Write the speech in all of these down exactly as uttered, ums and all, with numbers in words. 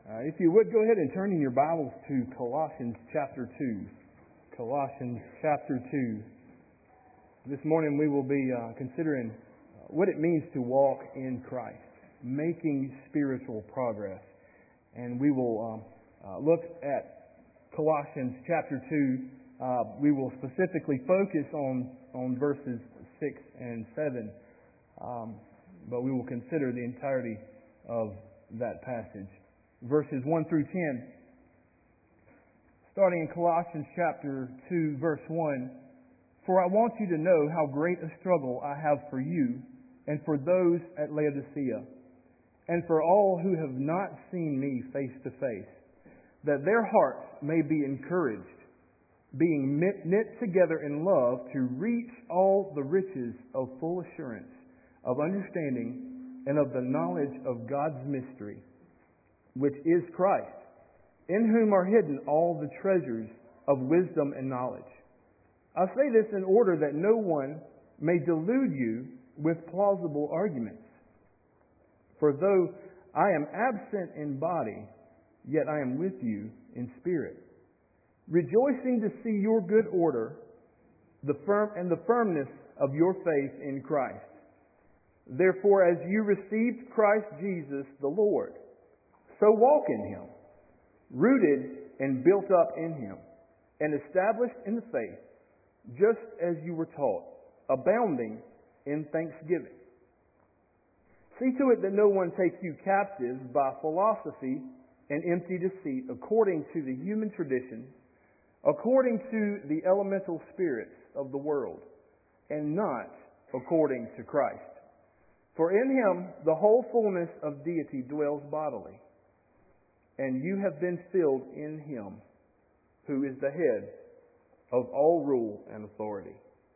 Uh, if you would, go ahead and turn in your Bibles to Colossians chapter two. Colossians chapter two. This morning we will be uh, considering what it means to walk in Christ, making spiritual progress. And we will um, uh, look at Colossians chapter two. Uh, we will specifically focus on, on verses six and seven. Um, but we will consider the entirety of that passage. Verses one through ten. Starting in Colossians chapter two, verse one. For I want you to know how great a struggle I have for you and for those at Laodicea, and for all who have not seen me face to face, that their hearts may be encouraged, being knit together in love to reach all the riches of full assurance, of understanding, and of the knowledge of God's mystery, which is Christ, in whom are hidden all the treasures of wisdom and knowledge. I say this in order that no one may delude you with plausible arguments. For though I am absent in body, yet I am with you in spirit, rejoicing to see your good order, the firm and the firmness of your faith in Christ. Therefore, as you received Christ Jesus the Lord, so walk in Him, rooted and built up in Him, and established in the faith, just as you were taught, abounding in thanksgiving. See to it that no one takes you captive by philosophy and empty deceit, according to the human tradition, according to the elemental spirits of the world, and not according to Christ. For in Him the whole fullness of deity dwells bodily, and you have been filled in Him, who is the head of all rule and authority.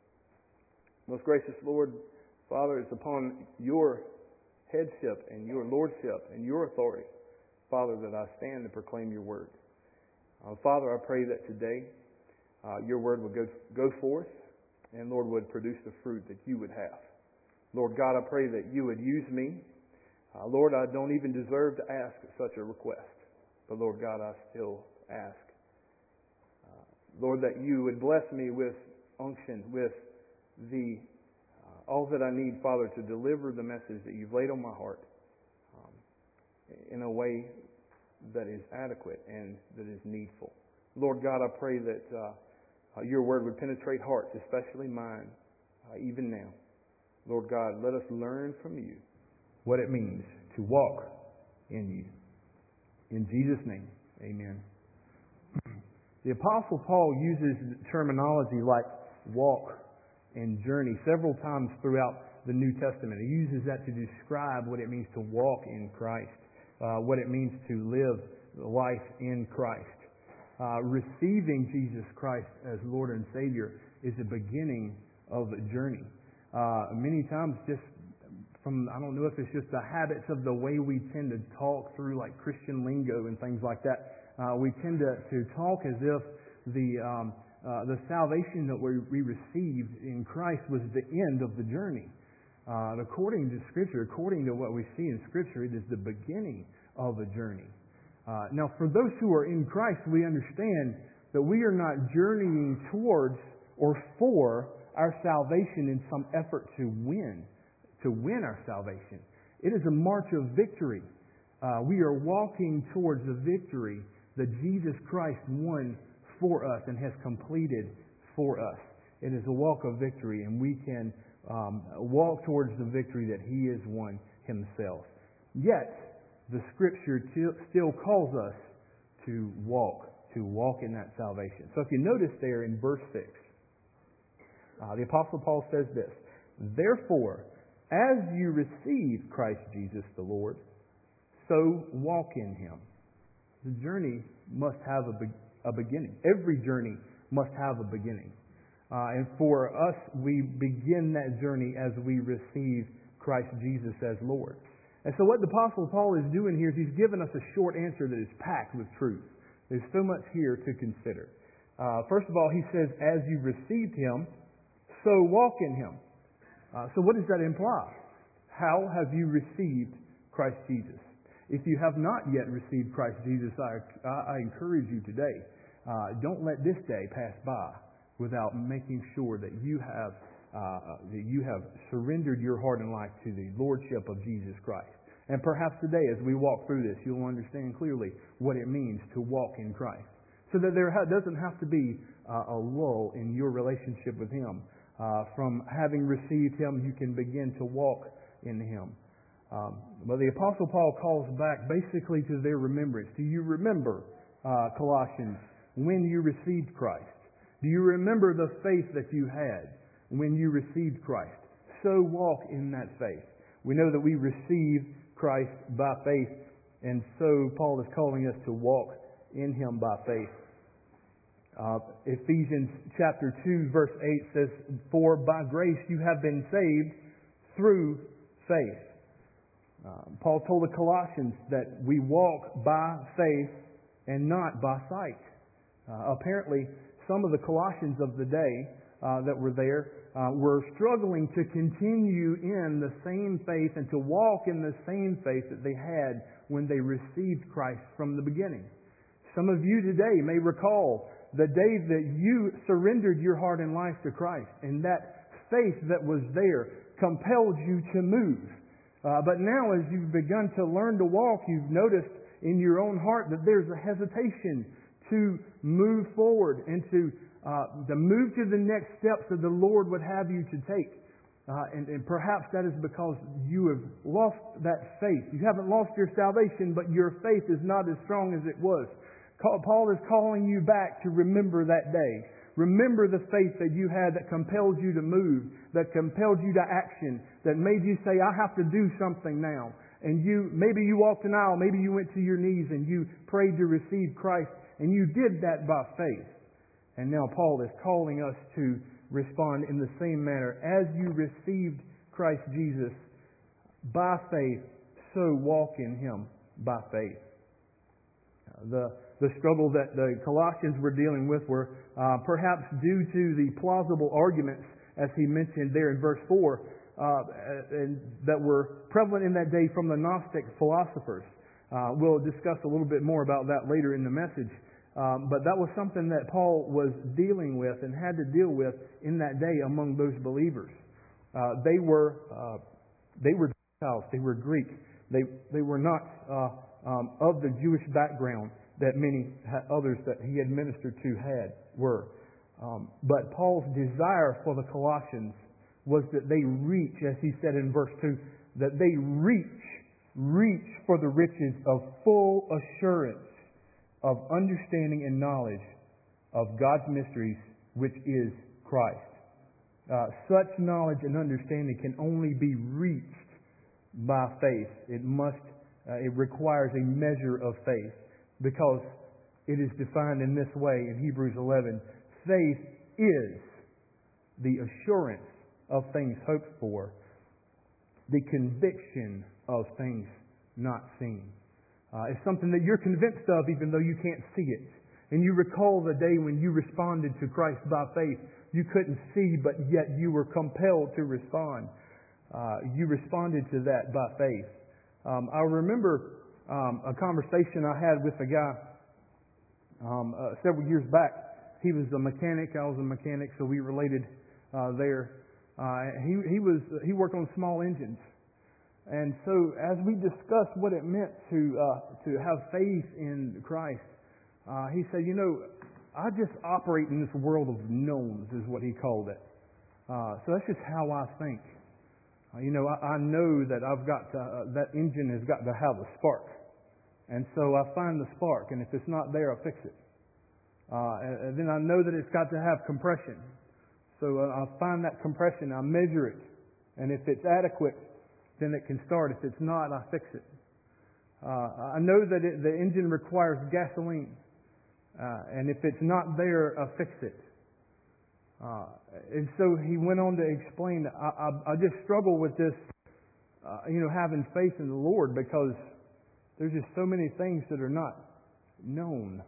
Most gracious Lord, Father, it's upon your headship and your lordship and your authority, Father, that I stand and proclaim your word. Uh, Father, I pray that today uh, your word would go, go forth and, Lord, would produce the fruit that you would have. Lord God, I pray that you would use me. Uh, Lord, I don't even deserve to ask such a request. But Lord God, I still ask. Uh, Lord, that you would bless me with unction, with the uh, all that I need, Father, to deliver the message that you've laid on my heart um, in a way that is adequate and that is needful. Lord God, I pray that uh, uh, your word would penetrate hearts, especially mine, uh, even now. Lord God, let us learn from you what it means to walk in you. In Jesus' name, amen. The Apostle Paul uses terminology like walk and journey several times throughout the New Testament. He uses that to describe what it means to walk in Christ, uh, what it means to live life in Christ. Uh, receiving Jesus Christ as Lord and Savior is the beginning of a journey. Uh, many times just from, I don't know if it's just the habits of the way we tend to talk through like Christian lingo and things like that. Uh, we tend to, to talk as if the um, uh, the salvation that we, we received in Christ was the end of the journey. Uh, according to Scripture, according to what we see in Scripture, it is the beginning of a journey. Uh, now, for those who are in Christ, we understand that we are not journeying towards or for our salvation in some effort to win. to win our salvation. It is a march of victory. Uh, we are walking towards the victory that Jesus Christ won for us and has completed for us. It is a walk of victory, and we can um, walk towards the victory that He has won Himself. Yet, the Scripture t- still calls us to walk, to walk in that salvation. So if you notice there in verse six, uh, the Apostle Paul says this, Therefore, as you receive Christ Jesus the Lord, so walk in Him. The journey must have a, be- a beginning. Every journey must have a beginning. Uh, and for us, we begin that journey as we receive Christ Jesus as Lord. And so what the Apostle Paul is doing here is he's given us a short answer that is packed with truth. There's so much here to consider. Uh, first of all, he says, as you received Him, so walk in Him. Uh, so what does that imply? How have you received Christ Jesus? If you have not yet received Christ Jesus, I, I encourage you today, uh, don't let this day pass by without making sure that you have uh, that you have surrendered your heart and life to the Lordship of Jesus Christ. And perhaps today, as we walk through this, you'll understand clearly what it means to walk in Christ. So that there ha- doesn't have to be uh, a lull in your relationship with Him. Uh, from having received Him, you can begin to walk in Him. Um, but the Apostle Paul calls back basically to their remembrance. Do you remember, uh, Colossians, when you received Christ? Do you remember the faith that you had when you received Christ? So walk in that faith. We know that we receive Christ by faith, and so Paul is calling us to walk in Him by faith. Uh, Ephesians chapter two verse eight says, "For by grace you have been saved through faith." Uh, Paul told the Colossians that we walk by faith and not by sight. Uh, apparently, some of the Colossians of the day uh, that were there uh, were struggling to continue in the same faith and to walk in the same faith that they had when they received Christ from the beginning. Some of you today may recall the day that you surrendered your heart and life to Christ, and that faith that was there compelled you to move. Uh, but now as you've begun to learn to walk, you've noticed in your own heart that there's a hesitation to move forward and to, uh, to move to the next steps that the Lord would have you to take. Uh, and, and perhaps that is because you have lost that faith. You haven't lost your salvation, but your faith is not as strong as it was. Paul is calling you back to remember that day. Remember the faith that you had that compelled you to move, that compelled you to action, that made you say, I have to do something now. And you, maybe you walked an aisle, maybe you went to your knees and you prayed to receive Christ, and you did that by faith. And now Paul is calling us to respond in the same manner. As you received Christ Jesus by faith, so walk in Him by faith. The The struggle that the Colossians were dealing with were uh, perhaps due to the plausible arguments, as he mentioned there in verse four, uh, and that were prevalent in that day from the Gnostic philosophers. Uh, we'll discuss a little bit more about that later in the message. Um, but that was something that Paul was dealing with and had to deal with in that day among those believers. Uh, they were uh, they were Gentiles, they were Greek, they they were not uh, um, of the Jewish background that many others that he had ministered to had were. Um, but Paul's desire for the Colossians was that they reach, as he said in verse two, that they reach, reach for the riches of full assurance of understanding and knowledge of God's mysteries, which is Christ. Uh, such knowledge and understanding can only be reached by faith. It must, uh, it requires a measure of faith. Because it is defined in this way in Hebrews eleven. Faith is the assurance of things hoped for, the conviction of things not seen. Uh, it's something that you're convinced of even though you can't see it. And you recall the day when you responded to Christ by faith. You couldn't see, but yet you were compelled to respond. Uh, you responded to that by faith. Um, I remember Um, a conversation I had with a guy um, uh, several years back. He was a mechanic, I was a mechanic, so we related uh, there. Uh, he he was he worked on small engines, and so as we discussed what it meant to uh, to have faith in Christ, uh, he said, "You know, I just operate in this world of knowns," is what he called it. Uh, so that's just how I think. Uh, you know, I, I know that I've got to, uh, that engine has got to have a spark. And so I find the spark, and if it's not there, I fix it. Uh, and, and then I know that it's got to have compression. So uh, I find that compression, I measure it. And if it's adequate, then it can start. If it's not, I fix it. Uh, I know that it, the engine requires gasoline. Uh, and if it's not there, I fix it. Uh, and so he went on to explain, I, I, I just struggle with this, uh, you know, having faith in the Lord, because there's just so many things that are not known.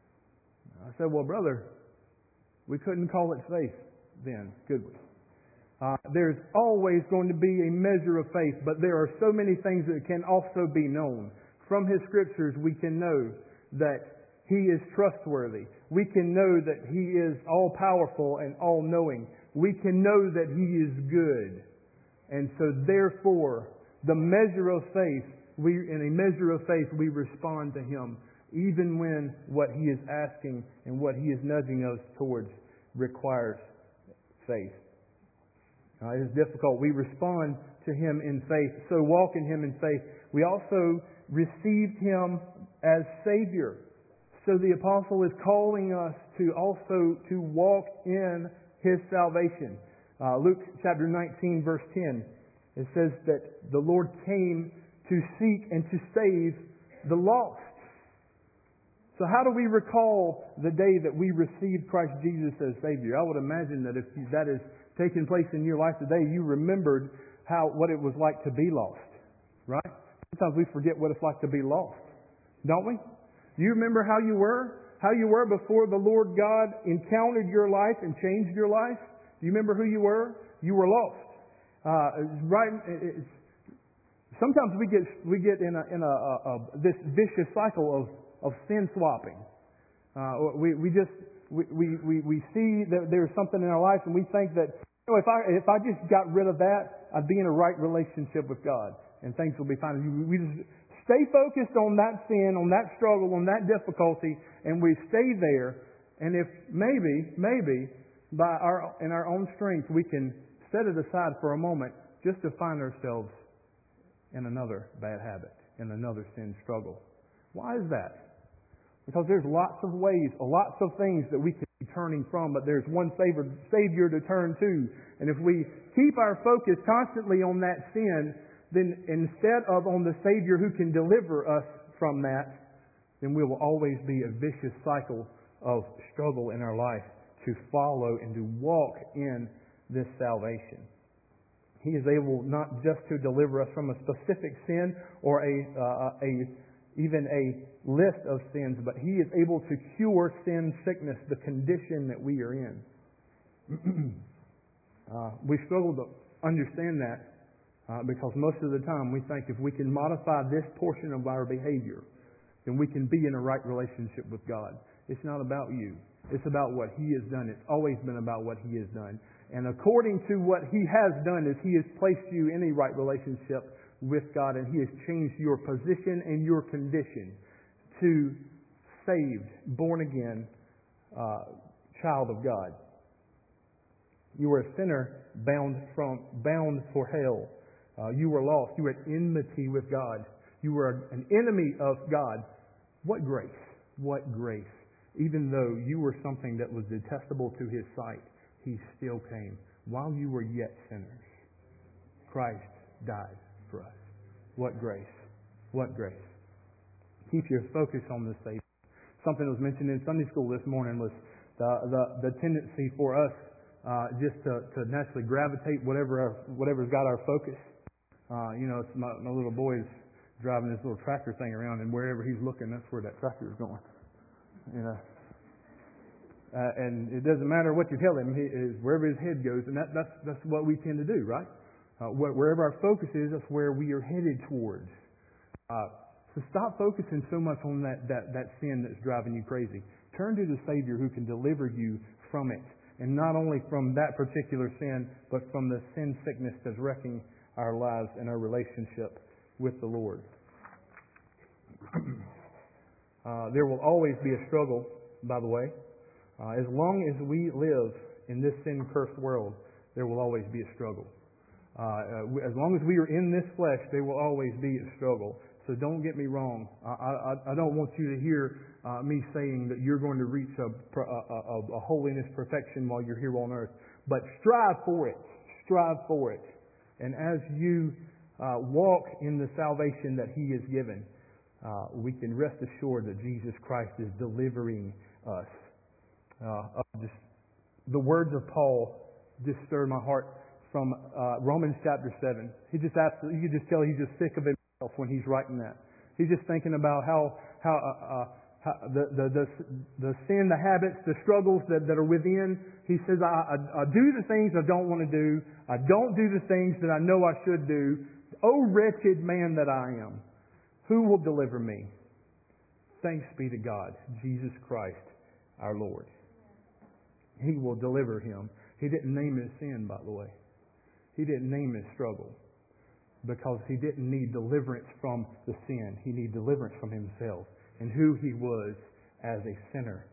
I said, well, brother, we couldn't call it faith then, could we? Uh, there's always going to be a measure of faith, but there are so many things that can also be known. From His Scriptures, we can know that He is trustworthy. We can know that He is all-powerful and all-knowing. We can know that He is good. And so therefore, the measure of faith, we, in a measure of faith, we respond to Him, even when what He is asking and what He is nudging us towards requires faith. Uh, it is difficult. We respond to Him in faith. So walk in Him in faith. We also received Him as Savior. So the apostle is calling us to also to walk in His salvation. Uh, Luke chapter nineteen verse ten. It says that the Lord came to seek and to save the lost. So how do we recall the day that we received Christ Jesus as Savior? I would imagine that if that is taking place in your life today, you remembered how what it was like to be lost. Right? Sometimes we forget what it's like to be lost. Don't we? Do you remember how you were? How you were before the Lord God encountered your life and changed your life? Do you remember who you were? You were lost. Uh, right. It's, sometimes we get we get in a in a, a, a this vicious cycle of of sin swapping. Uh, we we just we, we we we see that there's something in our life, and we think that, you know, if I if I just got rid of that, I'd be in a right relationship with God, and things will be fine. We just stay focused on that sin, on that struggle, on that difficulty, and we stay there. And if maybe maybe by our in our own strength we can set it aside for a moment just to find ourselves in another bad habit, in another sin struggle. Why is that? Because there's lots of ways, lots of things that we can be turning from, but there's one Savior, Savior to turn to. And if we keep our focus constantly on that sin, then instead of on the Savior who can deliver us from that, then we will always be a vicious cycle of struggle in our life to follow and to walk in this salvation. He is able not just to deliver us from a specific sin or a, uh, a even a list of sins, but He is able to cure sin sickness, the condition that we are in. uh, we struggle to understand that uh, because most of the time we think if we can modify this portion of our behavior, then we can be in a right relationship with God. It's not about you. It's about what He has done. It's always been about what He has done. And according to what He has done is He has placed you in a right relationship with God, and He has changed your position and your condition to saved, born again, uh, child of God. You were a sinner bound from bound for hell. Uh, you were lost. You were at enmity with God. You were an enemy of God. What grace! What grace! Even though you were something that was detestable to His sight, He still came. While you were yet sinners, Christ died for us. What grace. What grace. Keep your focus on the Savior. Something that was mentioned in Sunday school this morning was the the, the tendency for us uh, just to, to naturally gravitate whatever our, whatever's got our focus. Uh, you know, it's my, my little boy's driving this little tractor thing around, and wherever he's looking, that's where that tractor is going. You know. Uh, and it doesn't matter what you tell him, he is wherever his head goes, and that, that's that's what we tend to do, right? Uh, wherever our focus is, that's where we are headed towards. Uh, so stop focusing so much on that, that, that sin that's driving you crazy. Turn to the Savior who can deliver you from it, and not only from that particular sin, but from the sin sickness that's wrecking our lives and our relationship with the Lord. uh, there will always be a struggle, by the way. Uh, as long as we live in this sin-cursed world, there will always be a struggle. Uh, uh, as long as we are in this flesh, there will always be a struggle. So don't get me wrong. I, I, I don't want you to hear uh, me saying that you're going to reach a, a, a, a holiness perfection while you're here on earth. But strive for it. Strive for it. And as you uh, walk in the salvation that He has given, uh, we can rest assured that Jesus Christ is delivering us. Uh, just, the words of Paul just stirred my heart from uh, Romans chapter seven. He just absolutely, you could just tell he's just sick of himself when he's writing that. He's just thinking about how how uh, uh, the, the, the, the sin, the habits, the struggles that, that are within. He says, I, I, I do the things I don't want to do. I don't do the things that I know I should do. O wretched man that I am, who will deliver me? Thanks be to God, Jesus Christ, our Lord. He will deliver him. He didn't name his sin, by the way. He didn't name his struggle because he didn't need deliverance from the sin. He needed deliverance from himself and who he was as a sinner.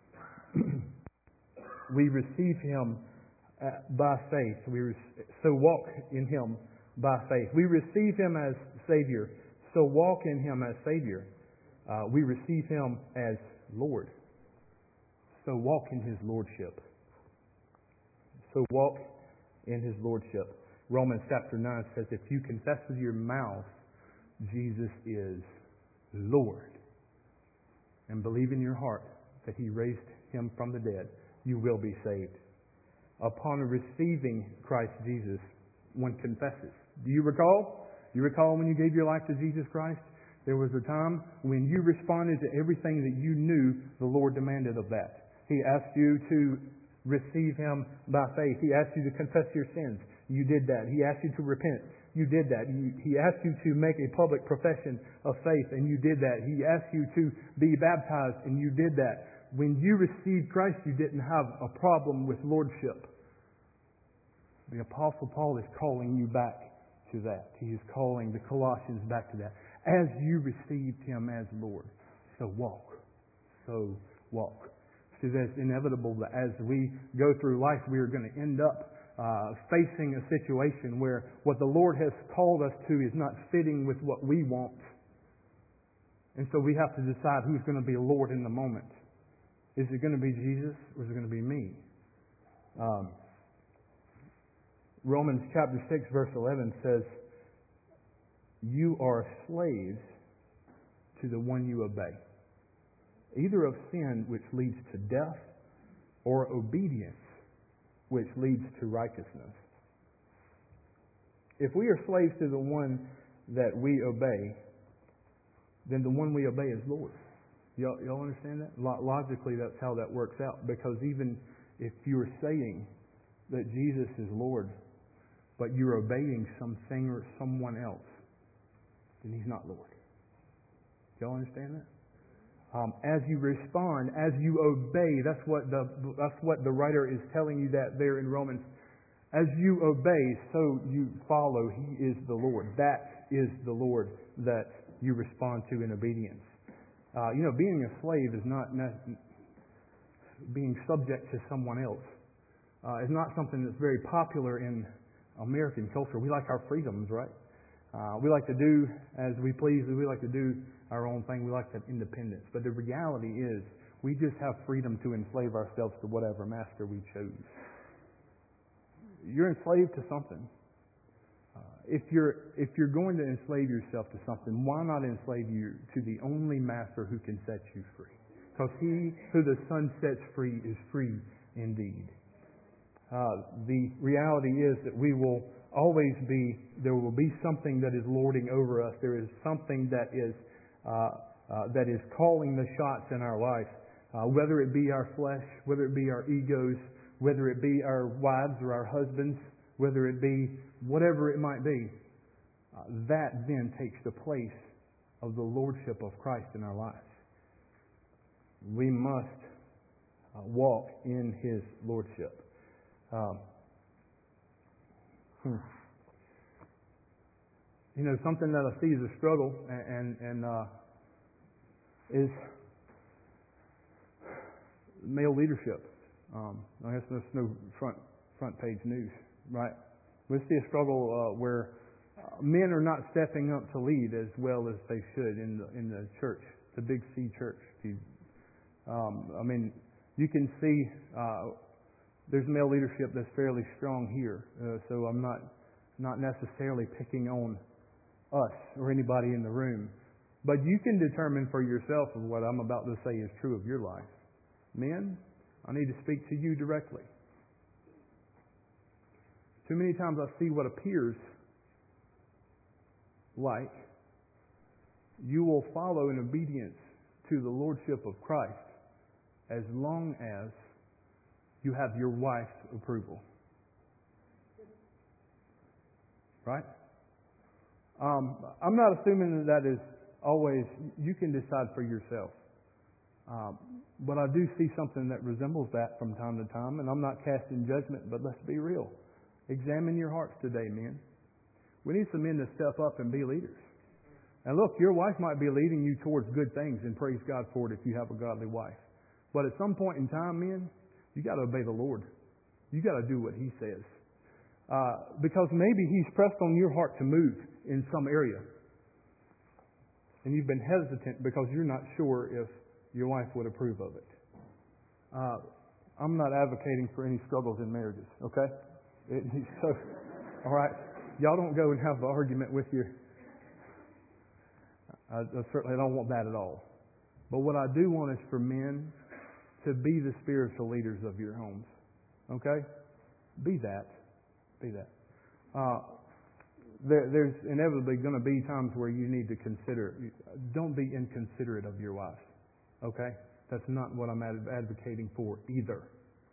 We receive him by faith. We re- so walk in him by faith. We receive him as Savior. So walk in him as Savior. Uh, we receive him as Lord. So walk in his Lordship. So walk in his Lordship. Romans chapter nine says, if you confess with your mouth Jesus is Lord and believe in your heart that he raised him from the dead, you will be saved. Upon receiving Christ Jesus, one confesses. Do you recall? You recall when you gave your life to Jesus Christ? There was a time when you responded to everything that you knew the Lord demanded of that. He asked you to receive him by faith. He asked you to confess your sins. You did that. He asked you to repent. You did that. He asked you to make a public profession of faith, and you did that. He asked you to be baptized, and you did that. When you received Christ, you didn't have a problem with lordship. The Apostle Paul is calling you back to that. He is calling the Colossians back to that. As you received him as Lord, so walk. So walk. So that's inevitable that as we go through life, we are going to end up uh, facing a situation where what the Lord has called us to is not fitting with what we want. And so we have to decide who's going to be Lord in the moment. Is it going to be Jesus or is it going to be me? Um, Romans chapter six verse eleven says, you are slaves to the one you obey, either of sin which leads to death or obedience which leads to righteousness. If we are slaves to the one that we obey, then the one we obey is Lord. Y'all, y'all understand that? Logically, that's how that works out. Because even if you're saying that Jesus is Lord, but you're obeying something or someone else, then he's not Lord. Y'all understand that? Um, as you respond, as you obey, that's what the that's what the writer is telling you that there in Romans. As you obey, so you follow. He is the Lord. That is the Lord that you respond to in obedience. Uh, you know, being a slave is not ne- being subject to someone else. Uh, it's not something that's very popular in American culture. We like our freedoms, right? Uh, we like to do as we please. We like to do our own thing. We like to have independence. But the reality is, we just have freedom to enslave ourselves to whatever master we choose. You're enslaved to something. Uh, if you're if you're going to enslave yourself to something, why not enslave you to the only master who can set you free? Because he who the Son sets free is free indeed. Uh, the reality is that we will always be, there will be something that is lording over us. There is something that is uh, uh, that is calling the shots in our life. Uh, whether it be our flesh, whether it be our egos, whether it be our wives or our husbands, whether it be whatever it might be, uh, that then takes the place of the lordship of Christ in our lives. We must uh, walk in his lordship. Um, hmm. You know, something that I see as a struggle and and uh, is male leadership. Um, I guess there's no front front page news, right? We see a struggle uh, where uh, men are not stepping up to lead as well as they should in the in the church, the Big C church. Um, I mean, you can see uh, there's male leadership that's fairly strong here. Uh, so I'm not not necessarily picking on us or anybody in the room, but you can determine for yourself if what I'm about to say is true of your life. Men, I need to speak to you directly. Too many times I see what appears like you will follow in obedience to the lordship of Christ as long as you have your wife's approval. Right? Um, I'm not assuming that that is always, you can decide for yourself. Um, but I do see something that resembles that from time to time, and I'm not casting judgment, but let's be real. Examine your hearts today, men. We need some men to step up and be leaders. And look, your wife might be leading you towards good things, and praise God for it if you have a godly wife. But at some point in time, men, you got to obey the Lord. You got to do what He says. Uh, because maybe He's pressed on your heart to move in some area. And you've been hesitant because you're not sure if your wife would approve of it. Uh, I'm not advocating for any struggles in marriages, okay? It, so, all right, y'all don't go and have an argument with your... I, I certainly don't want that at all. But what I do want is for men to be the spiritual leaders of your homes, okay? Be that. Be that. Uh, there, there's inevitably going to be times where you need to consider. Don't be inconsiderate of your wife. Okay? That's not what I'm advocating for either.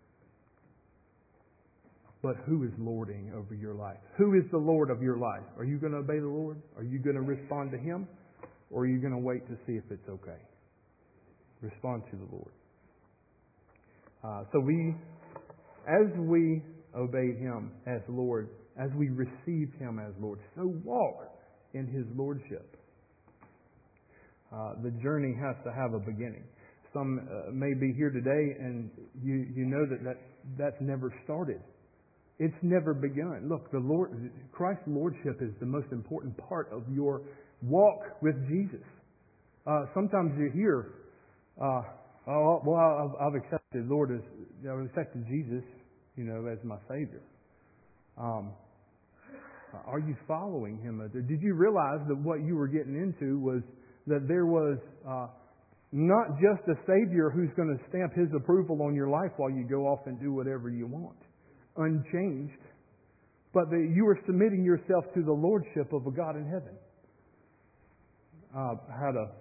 But who is lording over your life? Who is the Lord of your life? Are you going to obey the Lord? Are you going to respond to Him? Or are you going to wait to see if it's okay? Respond to the Lord. Uh, so we, as we obey Him as Lord, as we receive Him as Lord, so walk in His Lordship. Uh, the journey has to have a beginning. Some uh, may be here today and you, you know that, that that's never started. It's never begun. Look, the Lord, Christ's Lordship is the most important part of your walk with Jesus. Uh, sometimes you hear, uh, oh, well, I've, I've accepted Lord as, I've accepted Jesus, you know, as my Savior. Um, are you following Him? Did you realize that what you were getting into was that there was uh, not just a Savior who's going to stamp His approval on your life while you go off and do whatever you want, unchanged, but that you were submitting yourself to the Lordship of a God in heaven. Uh, I had a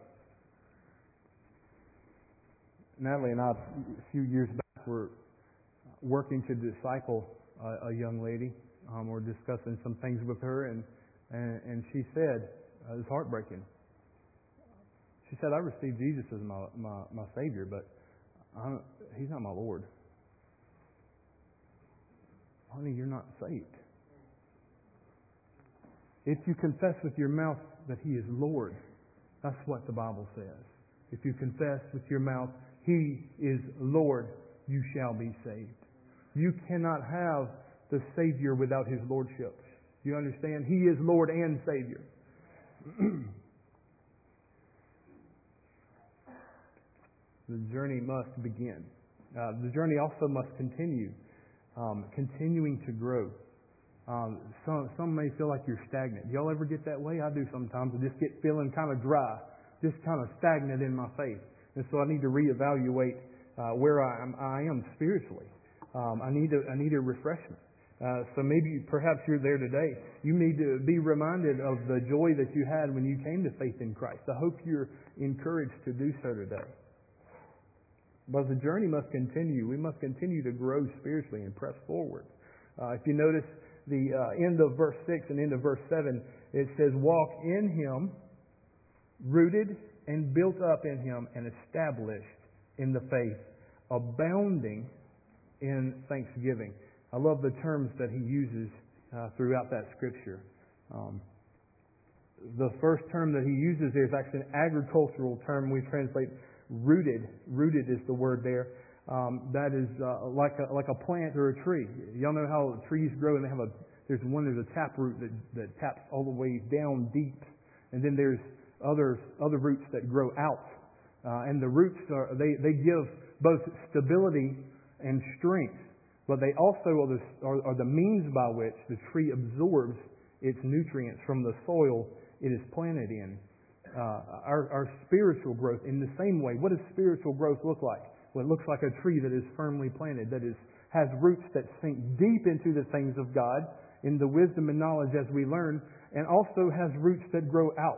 Natalie and I a few years back were working to disciple a, a young lady. Um, we're discussing some things with her, and and, and she said, uh, it was heartbreaking. She said, I received Jesus as my, my, my Savior, but I'm, He's not my Lord. Honey, you're not saved. If you confess with your mouth that He is Lord, that's what the Bible says. If you confess with your mouth, He is Lord, you shall be saved. You cannot have the Savior without His Lordship. You understand? He is Lord and Savior. The journey must begin. Uh, the journey also must continue, um, continuing to grow. Um, some, some may feel like you're stagnant. Y'all ever get that way? I do sometimes. I just get feeling kind of dry, just kind of stagnant in my faith. And so I need to reevaluate uh, where I am, I am spiritually. Um, I need a, I need a refreshment. Uh, so maybe perhaps you're there today. You need to be reminded of the joy that you had when you came to faith in Christ. I hope you're encouraged to do so today. But the journey must continue. We must continue to grow spiritually and press forward. Uh, if you notice the uh, end of verse six and end of verse seven, it says, walk in Him, rooted and built up in Him and established in the faith, abounding in thanksgiving. I love the terms that he uses uh, throughout that scripture. Um, the first term that he uses there is actually an agricultural term. We translate rooted. Rooted is the word there. Um, that is uh, like a like a plant or a tree. Y'all know how trees grow, and they have a there's one there's a tap root that, that taps all the way down deep, and then there's other other roots that grow out. Uh, and the roots are they they give both stability and strength, but they also are the are, are the means by which the tree absorbs its nutrients from the soil it is planted in. Uh, our, our spiritual growth in the same way. What does spiritual growth look like? Well, it looks like a tree that is firmly planted, that is has roots that sink deep into the things of God, in the wisdom and knowledge as we learn, and also has roots that grow out.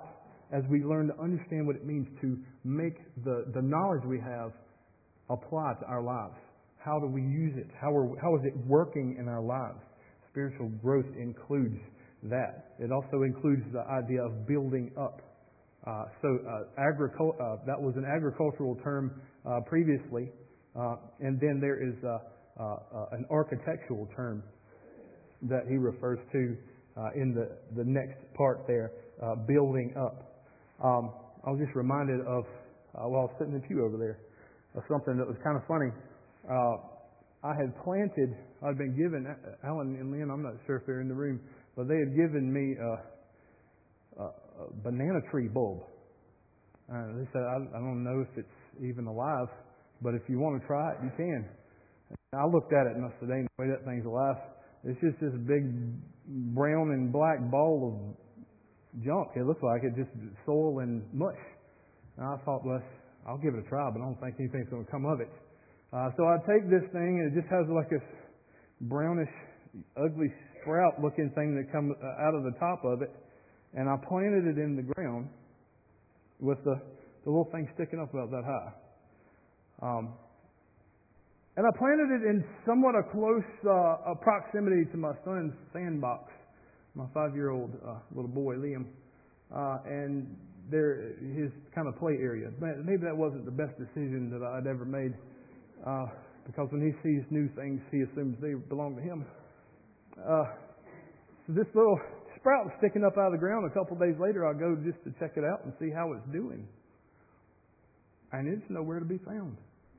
as we learn to understand what it means to make the, the knowledge we have apply to our lives. How do we use it? How, are, how is it working in our lives? Spiritual growth includes that. It also includes the idea of building up. Uh, so uh, agricul- uh, that was an agricultural term uh, previously, uh, and then there is uh, uh, uh, an architectural term that he refers to uh, in the, the next part there, uh, building up. Um, I was just reminded of, uh, while I was sitting in the pew over there, of something that was kind of funny. Uh, I had planted, I'd been given, Alan and Lynn, I'm not sure if they're in the room, but they had given me a, a, a banana tree bulb. Uh, they said, I, I don't know if it's even alive, but if you want to try it, you can. And I looked at it and I said, ain't no way that thing's alive. It's just this big brown and black ball of junk. It looks like it, just soil and mush. And I thought, well, I'll give it a try, but I don't think anything's going to come of it. Uh, so I take this thing, and it just has like this brownish, ugly sprout-looking thing that comes out of the top of it, and I planted it in the ground with the, the little thing sticking up about that high. Um, and I planted it in somewhat a close uh, a proximity to my son's sandbox, my five-year-old uh, little boy, Liam, uh, and there his kind of play area. Maybe that wasn't the best decision that I'd ever made. Uh, because when he sees new things, he assumes they belong to him. Uh, so this little sprout was sticking up out of the ground. A couple of days later, I go just to check it out and see how it's doing. And it's nowhere to be found.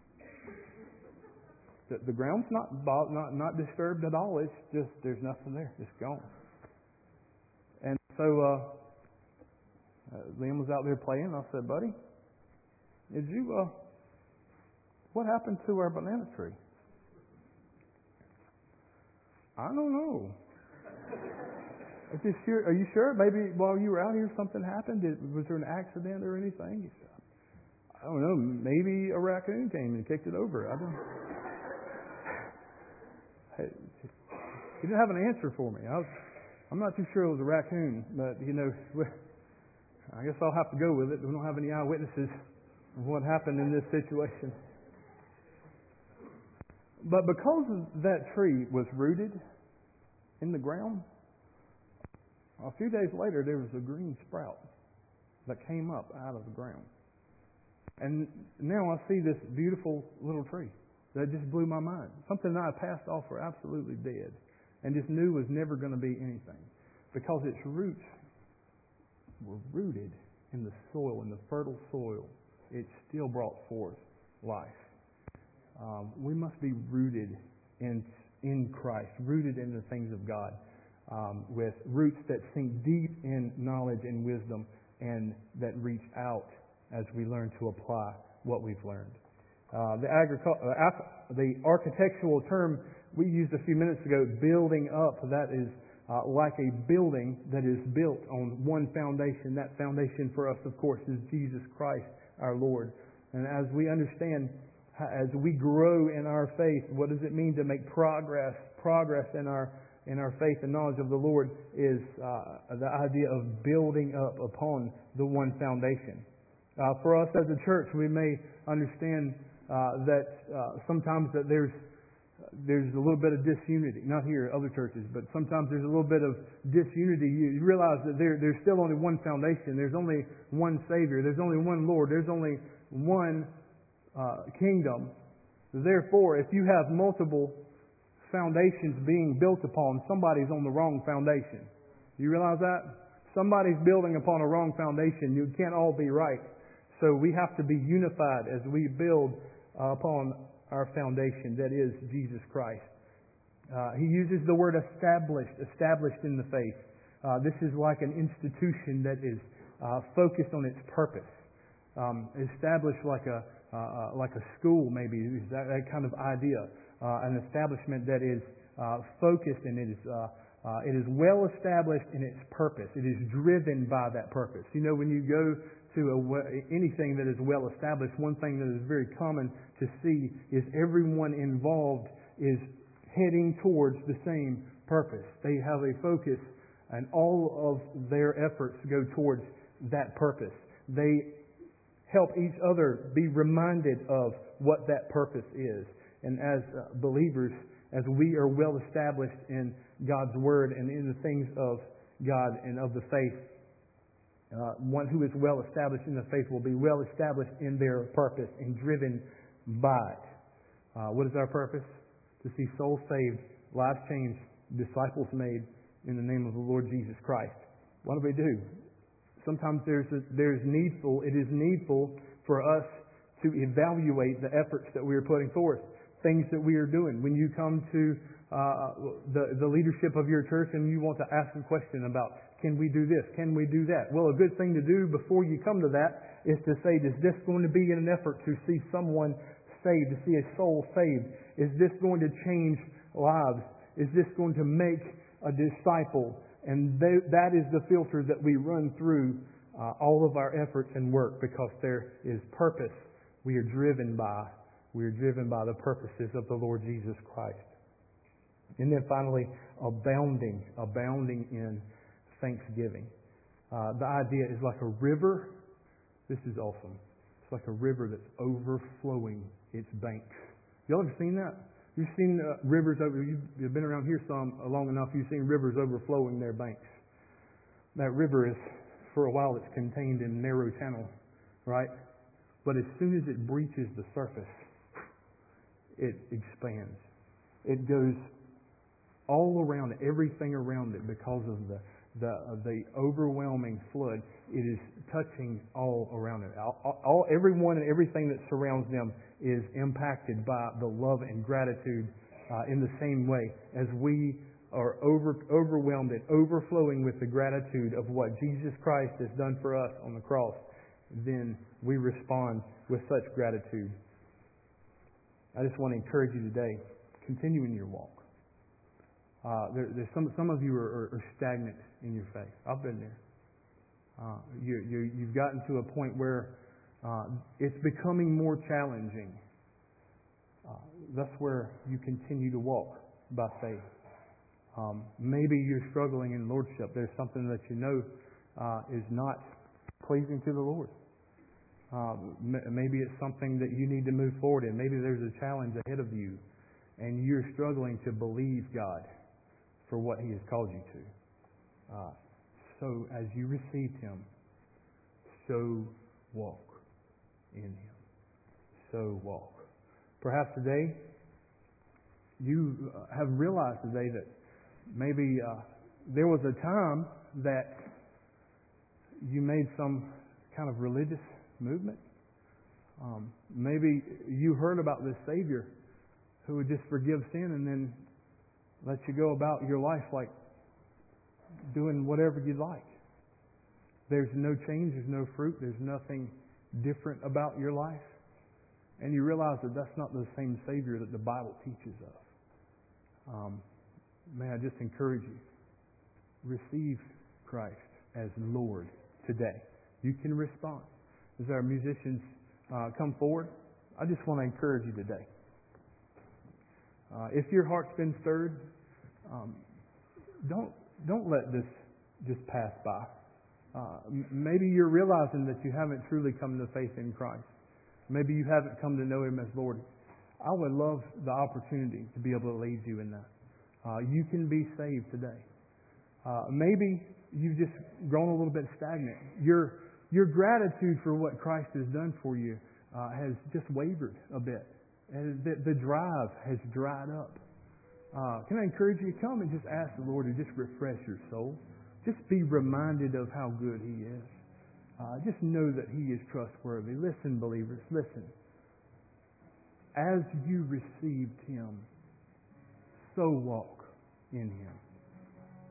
The, the ground's not, not not disturbed at all. It's just, there's nothing there. It's gone. And so uh, uh, Liam was out there playing. I said, buddy, did you... Uh, What happened to our banana tree? I don't know. Are you sure? Are you sure? Maybe while you were out here something happened? Did, was there an accident or anything? He said, I don't know. Maybe a raccoon came and kicked it over. I don't know. He didn't have an answer for me. I was, I'm not too sure it was a raccoon, but, you know, I guess I'll have to go with it. We don't have any eyewitnesses of what happened in this situation. But because that tree was rooted in the ground, a few days later there was a green sprout that came up out of the ground. And now I see this beautiful little tree that just blew my mind. Something that I passed off for absolutely dead and just knew was never going to be anything. Because its roots were rooted in the soil, in the fertile soil. It still brought forth life. Um, we must be rooted in in Christ, rooted in the things of God, um, with roots that sink deep in knowledge and wisdom, and that reach out as we learn to apply what we've learned. Uh, the, agricul- uh, the architectural term we used a few minutes ago, building up, that is uh, like a building that is built on one foundation. That foundation for us, of course, is Jesus Christ, our Lord. And as we understand, as we grow in our faith, what does it mean to make progress? Progress in our in our faith and knowledge of the Lord is uh, the idea of building up upon the one foundation. Uh, for us as a church, we may understand uh, that uh, sometimes that there's there's a little bit of disunity. Not here, other churches, but sometimes there's a little bit of disunity. You realize that there there's still only one foundation. There's only one Savior. There's only one Lord. There's only one Uh, kingdom. Therefore, if you have multiple foundations being built upon, somebody's on the wrong foundation. Do you realize that? Somebody's building upon a wrong foundation. You can't all be right. So we have to be unified as we build uh, upon our foundation, that is Jesus Christ. Uh, he uses the word established, established in the faith. Uh, this is like an institution that is uh, focused on its purpose. Um, established like a Uh, like a school, maybe, that, that kind of idea. Uh, an establishment that is uh, focused and it is uh, uh, it is well established in its purpose. It is driven by that purpose. You know, when you go to a, anything that is well established, one thing that is very common to see is everyone involved is heading towards the same purpose. They have a focus, and all of their efforts go towards that purpose. They help each other be reminded of what that purpose is. And as uh, believers, as we are well established in God's Word and in the things of God and of the faith, uh, one who is well established in the faith will be well established in their purpose and driven by it. Uh, what is our purpose? To see souls saved, lives changed, disciples made in the name of the Lord Jesus Christ. What do we do? Sometimes there's a, there's needful. It is needful for us to evaluate the efforts that we are putting forth, things that we are doing. When you come to uh, the the leadership of your church and you want to ask a question about, can we do this? Can we do that? Well, a good thing to do before you come to that is to say, is this going to be in an effort to see someone saved, to see a soul saved? Is this going to change lives? Is this going to make a disciple? And they, that is the filter that we run through uh, all of our efforts and work, because there is purpose. We are driven by, we are driven by the purposes of the Lord Jesus Christ. And then finally, abounding, abounding in thanksgiving. Uh, the idea is like a river. This is awesome. It's like a river that's overflowing its banks. Y'all ever seen that? You've seen uh, rivers over, you've, you've been around here some long enough, you've seen rivers overflowing their banks. That river is, for a while, it's contained in a narrow channel, right? But as soon as it breaches the surface, it expands. It goes all around, everything around it, because of the the uh, the overwhelming flood. It is touching all around it. All, all everyone and everything that surrounds them is impacted by the love and gratitude uh, in the same way as we are over overwhelmed and overflowing with the gratitude of what Jesus Christ has done for us on the cross. Then we respond with such gratitude. I just want to encourage you today, continue in your walk. Uh, there, there's some some of you are, are stagnant in your faith. I've been there. Uh, you, you, you've gotten to a point where uh, it's becoming more challenging. Uh, that's where you continue to walk by faith. Um, maybe you're struggling in lordship. There's something that you know uh, is not pleasing to the Lord. Uh, maybe it's something that you need to move forward in. Maybe there's a challenge ahead of you, and you're struggling to believe God for what He has called you to. Uh, so as you received Him, so walk in Him. So walk. Perhaps today you have realized today that maybe uh, there was a time that you made some kind of religious movement. Um, maybe you heard about this Savior who would just forgive sin and then let you go about your life like doing whatever you like. There's no change, there's no fruit, there's nothing different about your life. And you realize that that's not the same Savior that the Bible teaches of. Um, may I just encourage you, receive Christ as Lord today. You can respond. As our musicians uh, come forward, I just want to encourage you today. Uh, if your heart's been stirred, um, don't don't let this just pass by. Uh, maybe you're realizing that you haven't truly come to faith in Christ. Maybe you haven't come to know Him as Lord. I would love the opportunity to be able to lead you in that. Uh, you can be saved today. Uh, maybe you've just grown a little bit stagnant. Your your gratitude for what Christ has done for you uh, has just wavered a bit. And the, the drive has dried up. Uh, can I encourage you to come and just ask the Lord to just refresh your soul? Just be reminded of how good He is. Uh, just know that He is trustworthy. Listen, believers, listen. As you received Him, so walk in Him.